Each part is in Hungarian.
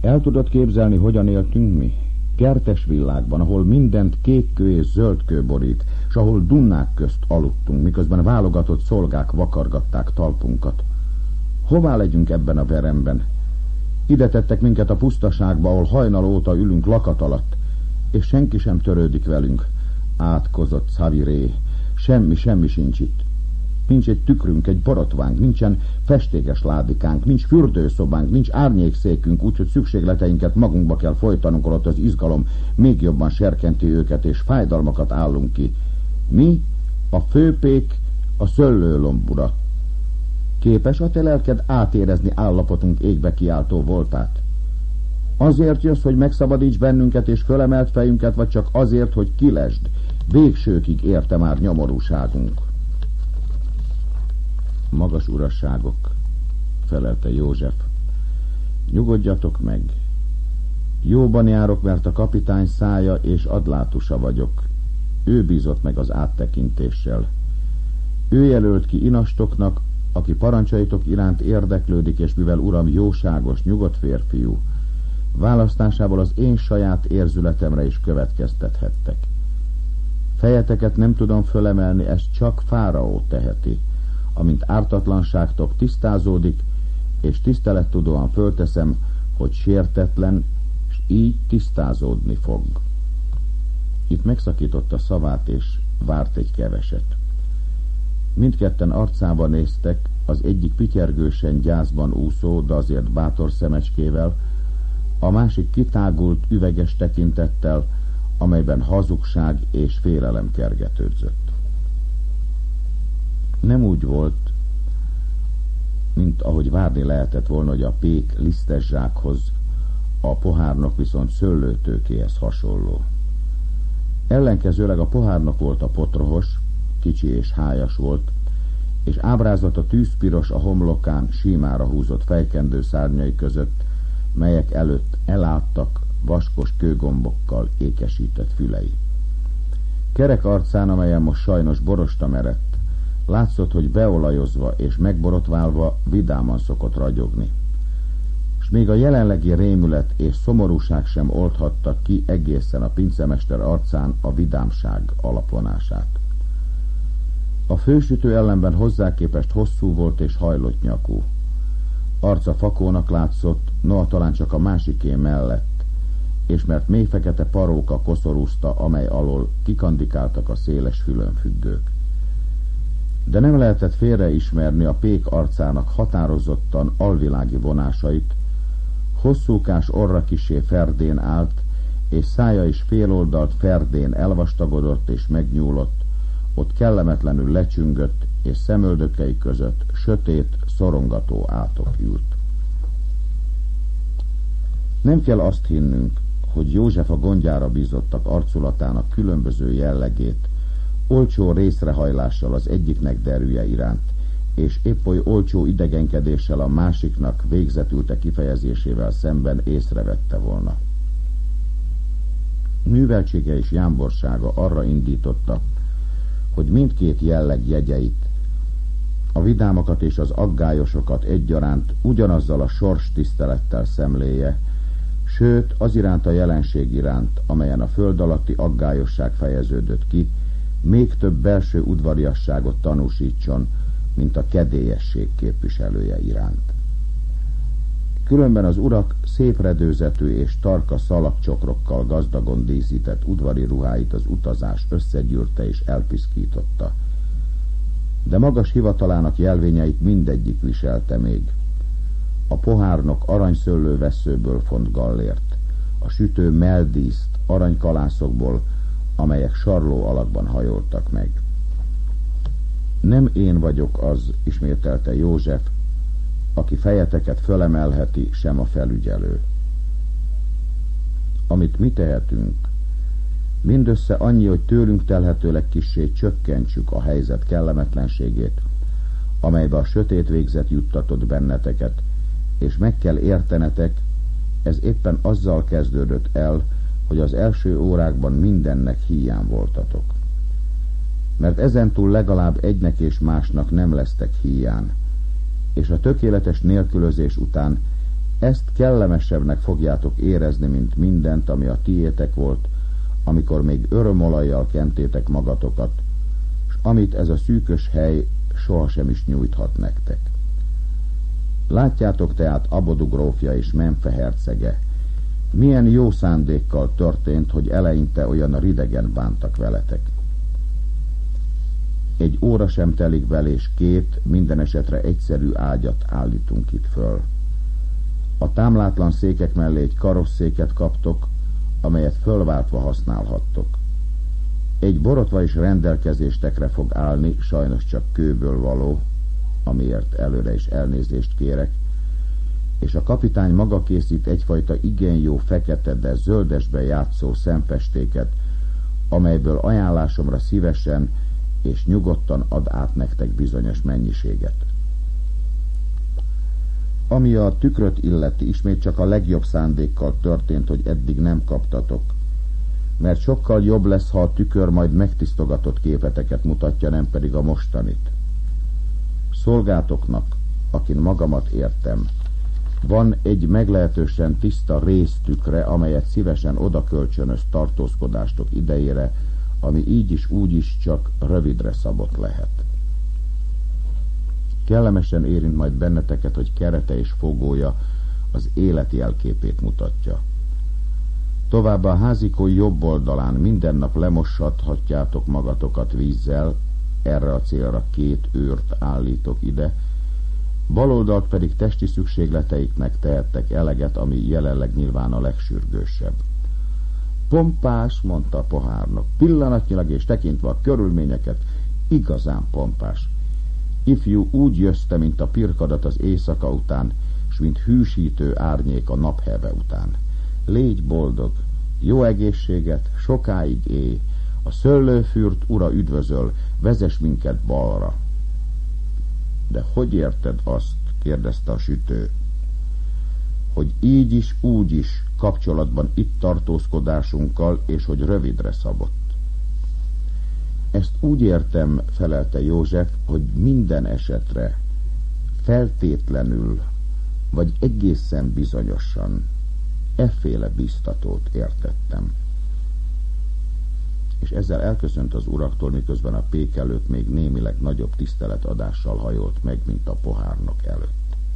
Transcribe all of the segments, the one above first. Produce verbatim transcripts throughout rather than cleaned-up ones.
El tudod képzelni, hogyan éltünk mi? Kertes világban, ahol mindent kékkő és zöldkő borít, s ahol dunnák közt aludtunk, miközben válogatott szolgák vakargatták talpunkat. Hová legyünk ebben a veremben? Ide tettek minket a pusztaságba, ahol hajnal óta ülünk lakat alatt, és senki sem törődik velünk. Átkozott szaviré, semmi, semmi sincs itt. Nincs egy tükrünk, egy borotvánk, nincsen festékes ládikánk, nincs fürdőszobánk, nincs árnyékszékünk, úgyhogy szükségleteinket magunkba kell folytanunk, holott az izgalom még jobban serkenti őket, és fájdalmakat állunk ki. Mi, a főpék, a szöllőlombura. Képes a te lelked átérezni állapotunk égbe kiáltó voltát? Azért jössz, hogy megszabadíts bennünket és fölemelt fejünket, vagy csak azért, hogy kilesd? Végsőkig érte már nyomorúságunk. Magas urasságok, felelte József. Nyugodjatok meg. Jóban járok, mert a kapitány szája és adlátusa vagyok. Ő bízott meg az áttekintéssel. Ő jelölt ki inastoknak, aki parancsaitok iránt érdeklődik, és mivel uram jóságos, nyugodt férfiú, választásából az én saját érzületemre is következtethettek. Fejeteket nem tudom fölemelni, ezt csak fáraó teheti. Amint ártatlanságtok tisztázódik, és tisztelettudóan fölteszem, hogy sértetlen, és így tisztázódni fog. Itt megszakította szavát, és várt egy keveset. Mindketten arcába néztek, az egyik pityergősen gyászban úszó, de azért bátor szemecskével, a másik kitágult, üveges tekintettel, amelyben hazugság és félelem kergetődzött. Nem úgy volt, mint ahogy várni lehetett volna, hogy a pék lisztes zsákhoz, a pohárnok viszont szőlőtőkéhez hasonló. Ellenkezőleg a pohárnok volt a potrohos, kicsi és hájas volt, és ábrázata tűzpiros a homlokán símára húzott fejkendő szárnyai között, melyek előtt elálltak vaskos kőgombokkal ékesített fülei. Kerek arcán, amelyen most sajnos borosta merett, látszott, hogy beolajozva és megborotválva vidáman szokott ragyogni. S még a jelenlegi rémület és szomorúság sem oldhatta ki egészen a pincemester arcán a vidámság alapvonását. A fősütő ellenben hozzá képest hosszú volt és hajlott nyakú. Arca fakónak látszott, noha talán csak a másiké mellett, és mert mély fekete paróka koszorúzta, amely alól kikandikáltak a széles fülönfüggők. De nem lehetett félreismerni a pék arcának határozottan alvilági vonásait, hosszúkás orra kissé ferdén állt, és szája is féloldalt ferdén elvastagodott és megnyúlott, ott kellemetlenül lecsüngött, és szemöldökei között sötét, szorongató átok ült. Nem kell azt hinnünk, hogy József a gondjára bízottak arculatának különböző jellegét olcsó részrehajlással az egyiknek derűje iránt, és épp oly olcsó idegenkedéssel a másiknak végzetülte kifejezésével szemben észrevette volna. Műveltsége és jámborsága arra indította, hogy mindkét jelleg jegyeit, a vidámokat és az aggályosokat egyaránt ugyanazzal a sors tisztelettel szemléje, sőt az iránt a jelenség iránt, amelyen a föld alatti aggályosság fejeződött ki, még több belső udvariasságot tanúsítson, mint a kedélyesség képviselője iránt. Különben az urak szép redőzetű és tarka szalagcsokrokkal gazdagon díszített udvari ruháit az utazás összegyűrte és elpiszkította. De magas hivatalának jelvényeit mindegyik viselte még. A pohárnok aranyszőlővesszőből font gallért, a sütő meldíszt aranykalászokból, amelyek sarló alakban hajoltak meg. Nem én vagyok az, ismételte József, aki fejeteket fölemelheti, sem a felügyelő. Amit mi tehetünk, mindössze annyi, hogy tőlünk telhetőleg kissé csökkentsük a helyzet kellemetlenségét, amelybe a sötét végzet juttatott benneteket, és meg kell értenetek, ez éppen azzal kezdődött el, hogy az első órákban mindennek híján voltatok. Mert ezentúl legalább egynek és másnak nem lesztek híján, és a tökéletes nélkülözés után Ezt kellemesebbnek fogjátok érezni, mint mindent, ami a tiétek volt, amikor még örömolajjal kentétek magatokat, s amit ez a szűkös hely sohasem is nyújthat nektek. Látjátok tehát Abodu grófja és Memfe hercege, milyen jó szándékkal történt, hogy eleinte olyan ridegen bántak veletek. Egy óra sem telik bele, és két, minden esetre egyszerű ágyat állítunk itt föl. A támlátlan székek mellé egy karosszéket kaptok, amelyet fölváltva használhattok. Egy borotva is rendelkezéstekre fog állni, sajnos csak kőből való, amiért előre is elnézést kérek, és a kapitány maga készít egyfajta igen jó fekete, de zöldesbe játszó szempestéket, amelyből ajánlásomra szívesen és nyugodtan ad át nektek bizonyos mennyiséget. Ami a tükröt illeti, ismét csak a legjobb szándékkal történt, hogy eddig nem kaptatok, mert sokkal jobb lesz, ha a tükör majd megtisztogatott képeteket mutatja, nem pedig a mostanit. Szolgátoknak, akin magamat értem, van egy meglehetősen tiszta résztükre, amelyet szívesen odakölcsönöz tartózkodástok idejére, ami így is úgy is csak rövidre szabott lehet. Kellemesen érint majd benneteket, hogy kerete és fogója az élet jelképét mutatja. Továbbá a házikó jobb oldalán minden nap lemoshathatjátok magatokat vízzel, erre a célra két őrt állítok ide, baloldalt pedig testi szükségleteiknek tehettek eleget, ami jelenleg nyilván a legsürgősebb. Pompás, mondta a pohárnok, pillanatnyilag és tekintve a körülményeket, igazán pompás. Ifjú úgy jössze, mint a pirkadat az éjszaka után, s mint hűsítő árnyék a napheve után. Légy boldog, jó egészséget, sokáig élj, a szőlőfürt ura üdvözöl, vezess minket balra. De hogy érted azt, kérdezte a sütő, hogy így is, úgy is kapcsolatban itt tartózkodásunkkal, és hogy rövidre szabott? Ezt úgy értem, felelte József, hogy minden esetre, feltétlenül, vagy egészen bizonyosan efféle biztatót értettem. És ezzel elköszönt az uraktól, miközben a pék előtt még némileg nagyobb tiszteletadással hajolt meg, mint a pohárnok előtt.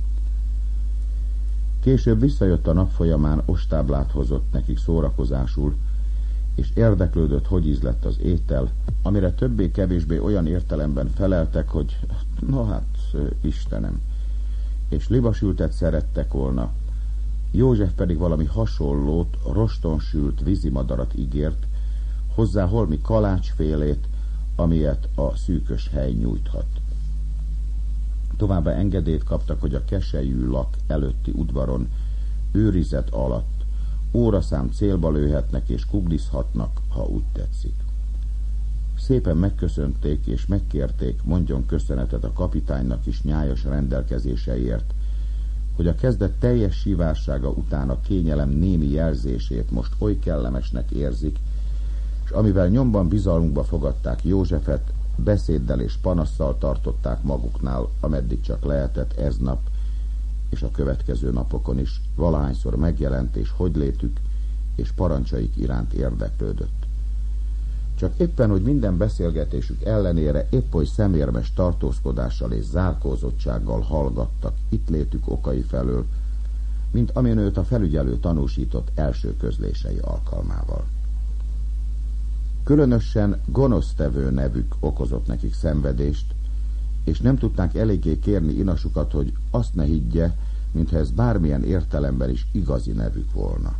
Később visszajött a nap folyamán, ostáblát hozott nekik szórakozásul, és érdeklődött, hogy íz lett az étel, amire többé-kevésbé olyan értelemben feleltek, hogy na hát, Istenem, és libasültet szerettek volna. József pedig valami hasonlót, rostonsült vízimadarat ígért, hozzá holmi kalácsfélét, amilyet a szűkös hely nyújthat. Továbbá engedélyt kaptak, hogy a keselyű lak előtti udvaron őrizet alatt óraszám célba lőhetnek és kuglizhatnak, ha úgy tetszik. Szépen megköszönték és megkérték, mondjon köszönetet a kapitánynak is nyájas rendelkezéseiért, hogy a kezdet teljes sívársága után a kényelem némi jelzését most oly kellemesnek érzik, és amivel nyomban bizalmunkba fogadták Józsefet, beszéddel és panasszal tartották maguknál, ameddig csak lehetett ez nap, és a következő napokon is, valahányszor megjelent és hogylétük és parancsaik iránt érdeklődött. Csak éppen, hogy minden beszélgetésük ellenére épp oly szemérmes tartózkodással és zárkózottsággal hallgattak itt létük okai felől, mint amin őt a felügyelő tanúsított első közlései alkalmával. Különösen gonosztevő nevük okozott nekik szenvedést, és nem tudták eléggé kérni inasukat, hogy azt ne higgye, mintha ez bármilyen értelemben is igazi nevük volna.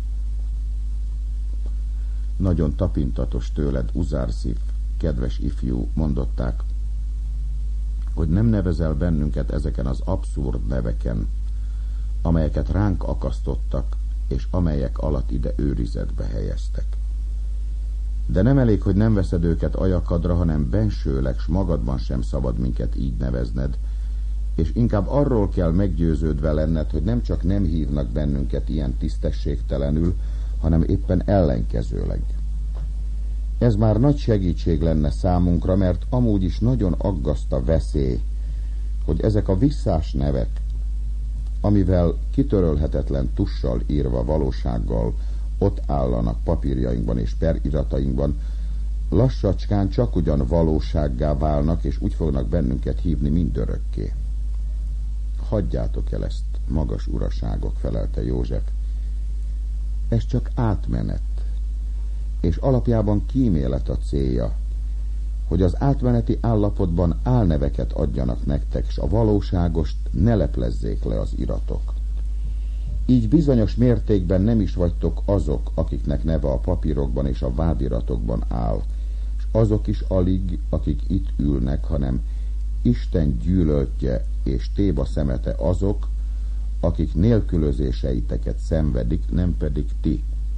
Nagyon tapintatos tőled, Uzárszif, kedves ifjú, mondották, hogy nem nevezel bennünket ezeken az abszurd neveken, amelyeket ránk akasztottak, és amelyek alatt ide őrizetbe helyeztek. De nem elég, hogy nem veszed őket ajakadra, hanem bensőleg, s magadban sem szabad minket így nevezned, és inkább arról kell meggyőződve lenned, hogy nem csak nem hívnak bennünket ilyen tisztességtelenül, hanem éppen ellenkezőleg. Ez már nagy segítség lenne számunkra, mert amúgy is nagyon aggaszt a veszély, hogy ezek a visszás nevek amivel kitörölhetetlen tussal írva valósággal ott állanak papírjainkban és periratainkban, lassacskán csak ugyan valósággá válnak, és úgy fognak bennünket hívni mindörökké. Hagyjátok el ezt, magas uraságok, felelte József. Ez csak átmenet, és alapjában kímélet a célja, hogy az átmeneti állapotban álneveket adjanak nektek, és a valóságost ne leplezzék le az iratok. Így bizonyos mértékben nem is vagytok azok, akiknek neve a papírokban és a vádiratokban áll, és azok is alig, akik itt ülnek, hanem Isten gyűlöltje és téba szemete azok, akik nélkülözéseiteket szenvedik, nem pedig ti.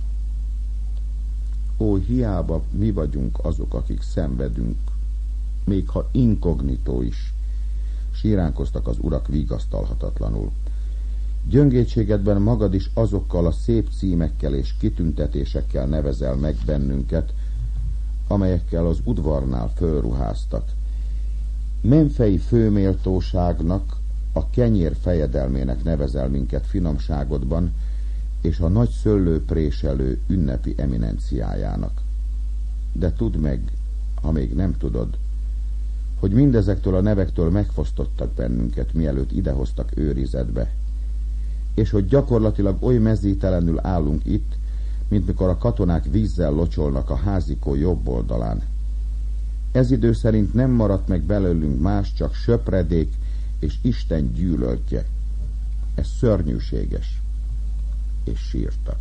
Ó, hiába mi vagyunk azok, akik szenvedünk, még ha inkognitó is, síránkoztak az urak vigasztalhatatlanul. Gyöngétségedben magad is azokkal a szép címekkel és kitüntetésekkel nevezel meg bennünket, amelyekkel az udvarnál fölruháztak. Menfei főméltóságnak, a kenyér fejedelmének nevezel minket finomságodban, és a nagy szőlőpréselő ünnepi eminenciájának. De tudd meg, ha még nem tudod, hogy mindezektől a nevektől megfosztottak bennünket, mielőtt idehoztak őrizetbe, és hogy gyakorlatilag oly mezítelenül állunk itt, mint mikor a katonák vízzel locsolnak a házikó jobb oldalán. Ez idő szerint nem maradt meg belőlünk más, csak söpredék és Isten gyűlöltje. Ez szörnyűséges. És sírtak.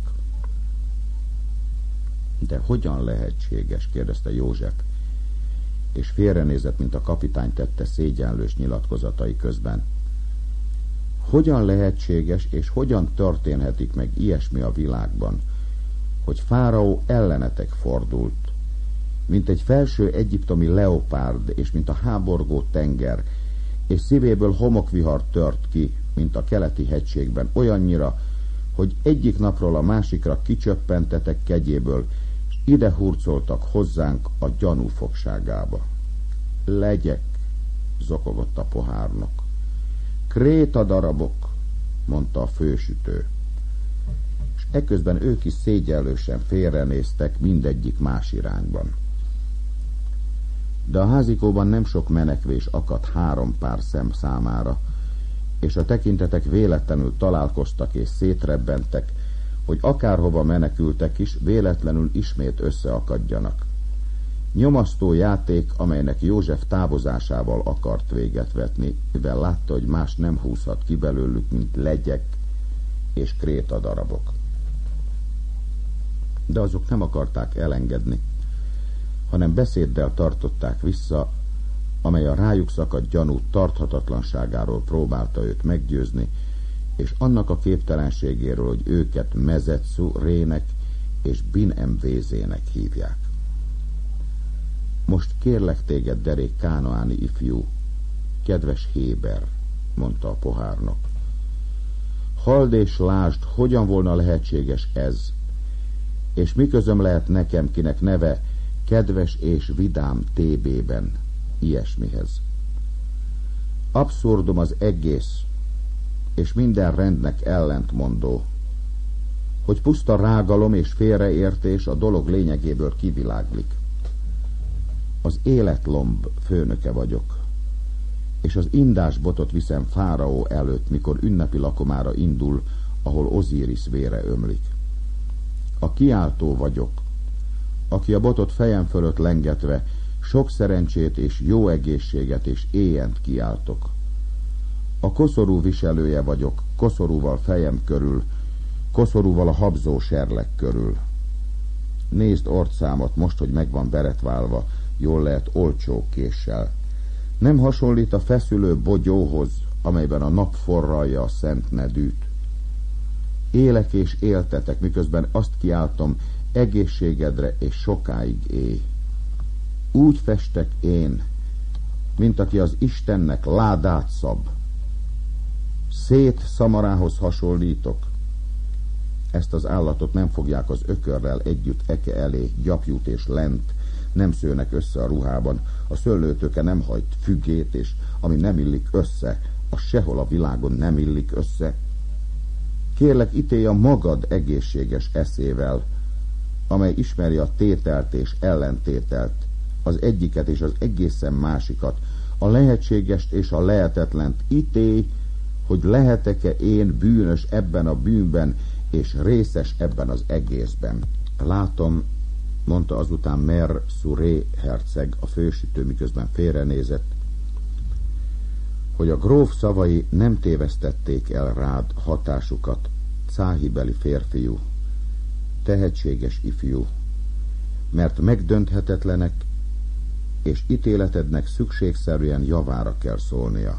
De hogyan lehetséges? Kérdezte József, és félrenézett, mint a kapitány tette szégyenlős nyilatkozatai közben. Hogyan lehetséges, és hogyan történhetik meg ilyesmi a világban, hogy Fáraó ellenetek fordult, mint egy felső egyiptomi leopárd, és mint a háborgó tenger, és szívéből homokvihar tört ki, mint a keleti hegységben, olyannyira, hogy egyik napról a másikra kicsöppentetek kegyéből, és ide hurcoltak hozzánk a gyanú fogságába. Legyek, zokogott a pohárnok. Kréta darabok, mondta a fősütő. És eközben ők is szégyellősen félrenéztek mindegyik más irányban. De a házikóban nem sok menekvés akadt három pár szem számára, és a tekintetek véletlenül találkoztak és szétrebbentek, hogy akárhova menekültek is, véletlenül ismét összeakadjanak. Nyomasztó játék, amelynek József távozásával akart véget vetni, mivel látta, hogy más nem húzhat ki belőlük, mint legyek és kréta darabok. De azok nem akarták elengedni, hanem beszéddel tartották vissza, amely a rájuk szakadt gyanú tarthatatlanságáról próbálta őt meggyőzni, és annak a képtelenségéről, hogy őket Mezetszú rének és Bin-emvézének hívják. Most kérlek téged, derék kánaáni ifjú, kedves Héber, mondta a pohárnok. Halld és lásd, hogyan volna lehetséges ez, és miközöm lehet nekem, kinek neve kedves és vidám té bében, ilyesmihez. Abszurdum az egész, és minden rendnek ellentmondó, hogy puszta rágalom és félreértés a dolog lényegéből kiviláglik. Az életlomb főnöke vagyok, és az indásbotot viszem Fáraó előtt, mikor ünnepi lakomára indul, ahol Ozírisz vére ömlik. A kiáltó vagyok, aki a botot fejem fölött lengetve sok szerencsét és jó egészséget és éjent kiáltok. A koszorú viselője vagyok, koszorúval fejem körül, koszorúval a habzó serleg körül. Nézd orcámat most, hogy meg van beretválva, jól lehet olcsó késsel. Nem hasonlít a feszülő bogyóhoz, amelyben a nap forralja a szent nedűt. Élek és éltetek, miközben azt kiáltom, egészségedre és sokáig élj. Úgy festek én, mint aki az Istennek ládát szab. Szét szamarához hasonlítok. Ezt az állatot nem fogják az ökörrel együtt eke elé, gyapjút és lent, nem szőnek össze a ruhában, a szőlőtőke nem hajt fügét, és ami nem illik össze, az sehol a világon nem illik össze. Kérlek, ítélj a magad egészséges eszével, amely ismeri a tételt és ellentételt, az egyiket és az egészen másikat, a lehetségest és a lehetetlent. Ítélj, hogy lehetek-e én bűnös ebben a bűnben, és részes ebben az egészben. Látom, mondta azután Mer Suré herceg, a fősütő, miközben félrenézett, hogy a gróf szavai nem tévesztették el rád hatásukat, cáhibeli férfiú, tehetséges ifjú, mert megdönthetetlenek, és ítéletednek szükségszerűen javára kell szólnia.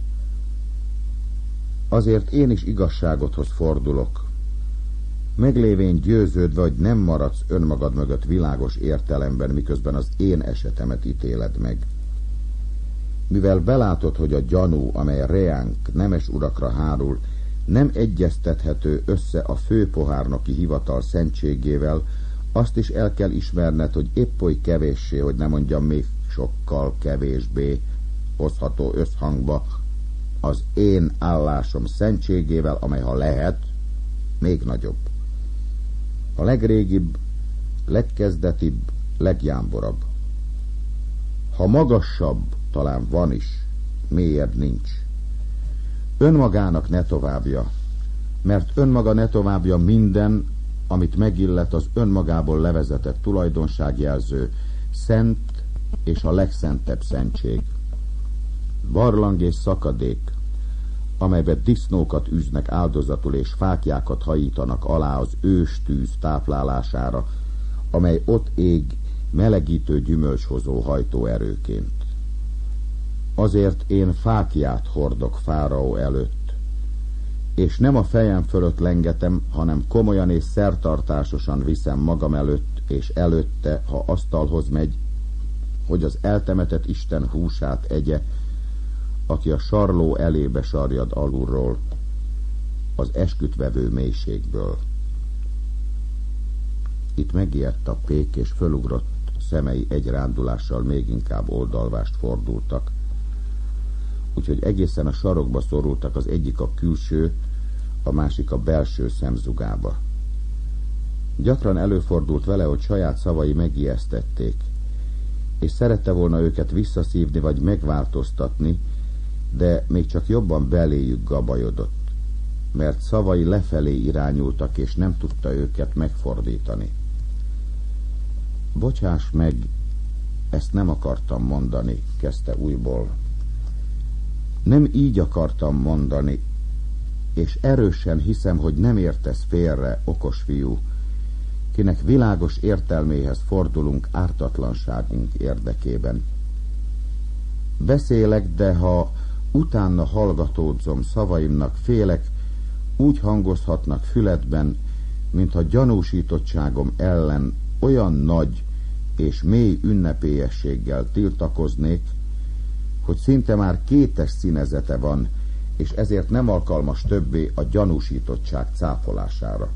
Azért én is igazságodhoz fordulok, meglévén győződve, hogy nem maradsz önmagad mögött világos értelemben, miközben az én esetemet ítéled meg. Mivel belátod, hogy a gyanú, amely reánk, nemes urakra hárul, nem egyeztethető össze a főpohárnoki hivatal szentségével, azt is el kell ismerned, hogy épp oly kevéssé, hogy nem mondjam még sokkal kevésbé hozható összhangba az én állásom szentségével, amely, ha lehet, még nagyobb. A legrégibb, legkezdetibb, legjámborabb. Ha magasabb, talán van is, mélyebb nincs. Önmagának ne továbbja, mert önmaga ne továbbja minden, amit megillet az önmagából levezetett tulajdonságjelző, szent és a legszentebb szentség. Barlang és szakadék, amelybe disznókat űznek áldozatul és fáklyákat hajítanak alá az őstűz táplálására, amely ott ég melegítő gyümölcshozó hajtóerőként. Azért én fáklyát hordok fáraó előtt, és nem a fejem fölött lengetem, hanem komolyan és szertartásosan viszem magam előtt, és előtte, ha asztalhoz megy, hogy az eltemetett Isten húsát egye, aki a sarló elébe sarjad alulról, az eskütvevő mélységből. Itt megijedt a pék, és fölugrott szemei egy rándulással még inkább oldalvást fordultak, úgyhogy egészen a sarokba szorultak, az egyik a külső, a másik a belső szemzugába. Gyakran előfordult vele, hogy saját szavai megijesztették, és szerette volna őket visszaszívni vagy megváltoztatni, de még csak jobban beléjük gabajodott, mert szavai lefelé irányultak, és nem tudta őket megfordítani. Bocsáss meg, ezt nem akartam mondani, kezdte újból. Nem így akartam mondani, és erősen hiszem, hogy nem értesz félre, okos fiú, kinek világos értelméhez fordulunk ártatlanságunk érdekében. Beszélek, de ha utána hallgatódzom szavaimnak, félek, úgy hangozhatnak füledben, mintha gyanúsítottságom ellen olyan nagy és mély ünnepélyességgel tiltakoznék, hogy szinte már kétes színezete van, és ezért nem alkalmas többé a gyanúsítottság cáfolására.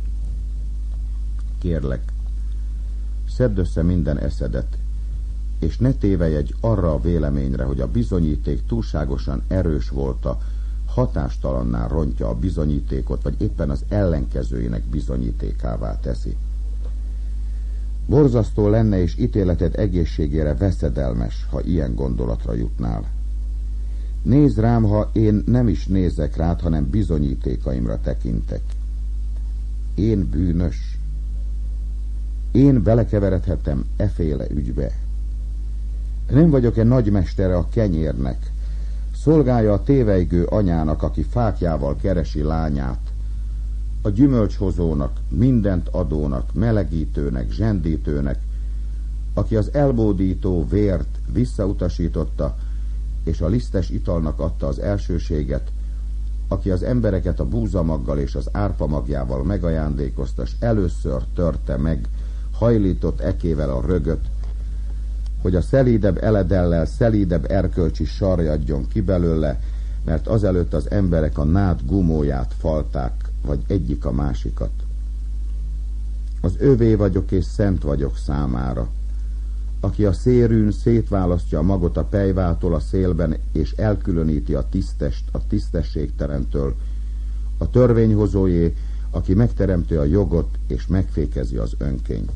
Kérlek, szedd össze minden eszedet, és ne tévedj arra a véleményre, hogy a bizonyíték túlságosan erős volta, hatástalanná rontja a bizonyítékot, vagy éppen az ellenkezőjének bizonyítékává teszi. Borzasztó lenne, és ítéleted egészségére veszedelmes, ha ilyen gondolatra jutnál. Nézd rám, ha én nem is nézek rád, hanem bizonyítékaimra tekintek. Én bűnös. Én belekeveredhetem eféle ügybe. Nem vagyok-e nagymestere a kenyérnek, szolgálja a tévejgő anyának, aki fáklyával keresi lányát, a gyümölcshozónak, mindent adónak, melegítőnek, zsendítőnek, aki az elbódító vért visszautasította, és a lisztes italnak adta az elsőséget, aki az embereket a búzamaggal és az árpamagjával megajándékozta, s először törte meg, hajlított ekével a rögöt, hogy a szelídebb eledellel szelídebb erkölcsi sarjadjon ki belőle, mert azelőtt az emberek a nád gumóját falták, vagy egyik a másikat. Az övé vagyok, és szent vagyok számára. Aki a szérűn szétválasztja a magot a pejvától a szélben, és elkülöníti a tisztest a tisztességtelentől, a törvényhozójé, aki megteremti a jogot és megfékezi az önkényt.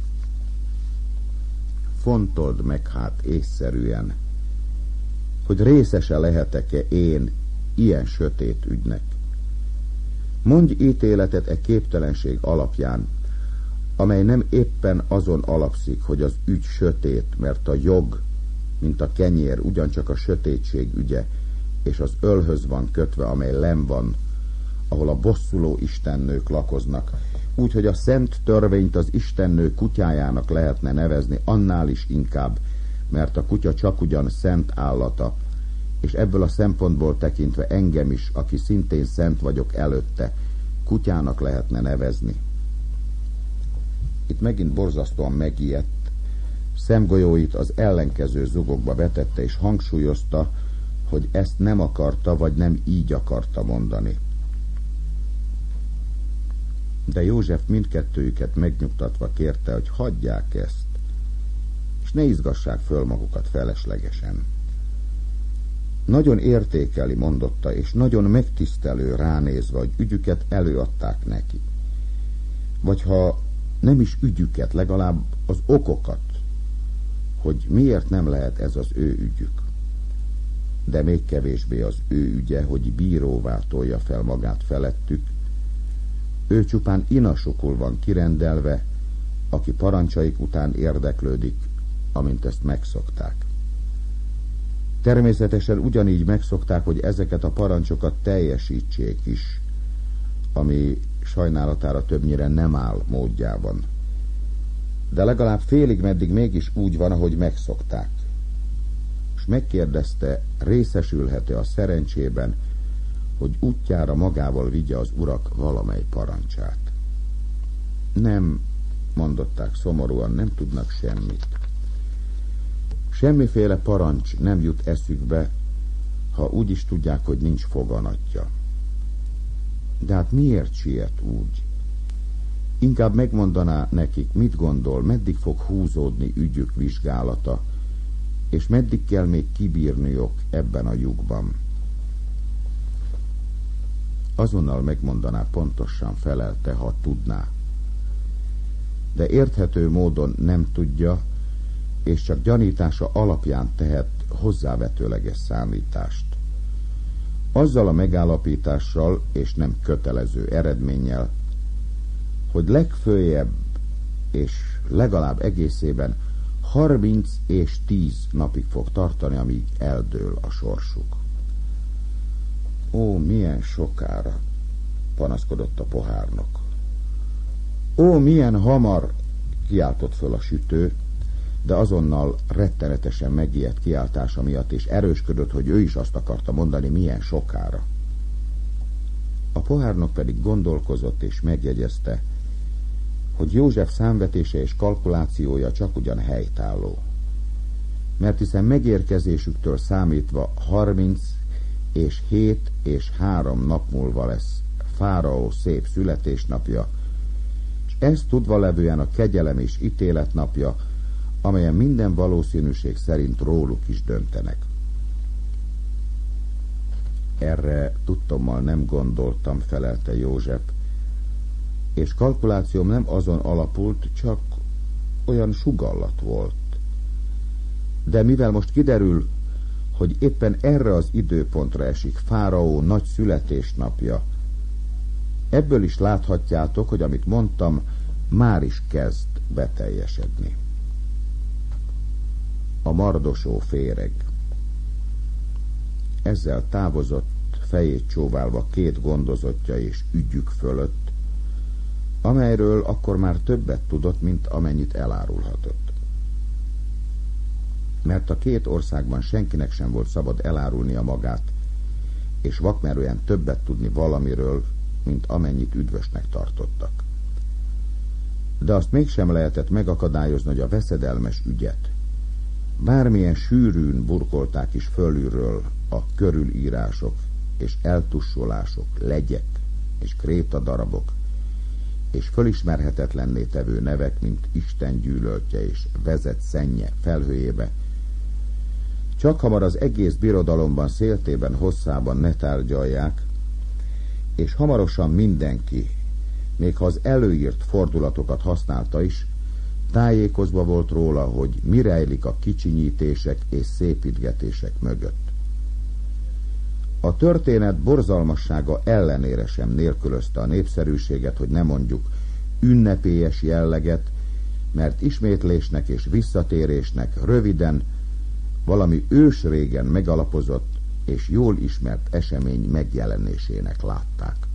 Fontold meg hát észszerűen, hogy részese lehetek-e én ilyen sötét ügynek. Mondj ítéletet e képtelenség alapján, amely nem éppen azon alapszik, hogy az ügy sötét, mert a jog, mint a kenyér, ugyancsak a sötétség ügye, és az ölhöz van kötve, amely len van, ahol a bosszuló istennők lakoznak, úgy, hogy a szent törvényt az istennő kutyájának lehetne nevezni, annál is inkább, mert a kutya csak ugyan szent állata, és ebből a szempontból tekintve engem is, aki szintén szent vagyok előtte, kutyának lehetne nevezni. Itt megint borzasztóan megijedt, szemgolyóit az ellenkező zugokba vetette, és hangsúlyozta, hogy ezt nem akarta, vagy nem így akarta mondani. De József mindkettőjüket megnyugtatva kérte, hogy hagyják ezt, és ne izgassák föl magukat feleslegesen. Nagyon értékeli, mondotta, és nagyon megtisztelő ránézve, hogy ügyüket előadták neki. Vagy ha nem is ügyüket, legalább az okokat, hogy miért nem lehet ez az ő ügyük. De még kevésbé az ő ügye, hogy bíróvá tolja fel magát felettük. Ő csupán inasokul van kirendelve, aki parancsaik után érdeklődik, amint ezt megszokták. Természetesen ugyanígy megszokták, hogy ezeket a parancsokat teljesítsék is, ami sajnálatára többnyire nem áll módjában. De legalább félig meddig mégis úgy van, ahogy megszokták. És megkérdezte, részesülhet-e a szerencsében, hogy útjára magával vigye az urak valamely parancsát. Nem, mondották szomorúan, nem tudnak semmit. Semmiféle parancs nem jut eszükbe, ha úgy is tudják, hogy nincs foganatja. De hát miért siet úgy? Inkább megmondaná nekik, mit gondol, meddig fog húzódni ügyük vizsgálata, és meddig kell még kibírniuk ebben a lyukban. Azonnal megmondaná, pontosan, felelte, ha tudná. De érthető módon nem tudja, és csak gyanítása alapján tehet hozzávetőleges számítást. Azzal a megállapítással, és nem kötelező eredménnyel, hogy legföljebb és legalább egészében harminc és tíz napig fog tartani, amíg eldől a sorsuk. Ó, milyen sokára, panaszkodott a pohárnok. Ó, milyen hamar, kiáltott föl a sütő, de azonnal rettenetesen megijedt kiáltása miatt, és erősködött, hogy ő is azt akarta mondani, milyen sokára. A pohárnok pedig gondolkozott és megjegyezte, hogy József számvetése és kalkulációja csak ugyan helytálló. Mert hiszen megérkezésüktől számítva harminc és hét és három nap múlva lesz fáraó szép születésnapja, és ezt tudva levően a kegyelem és ítélet napja, amelyen minden valószínűség szerint róluk is döntenek. Erre tudtommal nem gondoltam, felelte József, és kalkulációm nem azon alapult, csak olyan sugallat volt. De mivel most kiderül, hogy éppen erre az időpontra esik fáraó nagy születésnapja, ebből is láthatjátok, hogy amit mondtam, már is kezd beteljesedni. A mardosó féreg. Ezzel távozott, fejét csóválva két gondozottja és ügyük fölött, amelyről akkor már többet tudott, mint amennyit elárulhatott. Mert a két országban senkinek sem volt szabad elárulnia magát, és vakmerően többet tudni valamiről, mint amennyit üdvösnek tartottak. De azt mégsem lehetett megakadályozni, hogy a veszedelmes ügyet, bármilyen sűrűn burkolták is fölülről a körülírások és eltussolások, legyek és krétadarabok, és fölismerhetetlenné tevő nevek, mint Isten gyűlöltje és vezet szennye felhőjébe, csak hamar az egész birodalomban széltében, hosszában ne tárgyalják, és hamarosan mindenki, még ha az előírt fordulatokat használta is, tájékozva volt róla, hogy mi rejlik a kicsinyítések és szépítgetések mögött. A történet borzalmassága ellenére sem nélkülözte a népszerűséget, hogy ne mondjuk ünnepélyes jelleget, mert ismétlésnek és visszatérésnek röviden valami ősrégen megalapozott és jól ismert esemény megjelenésének látták.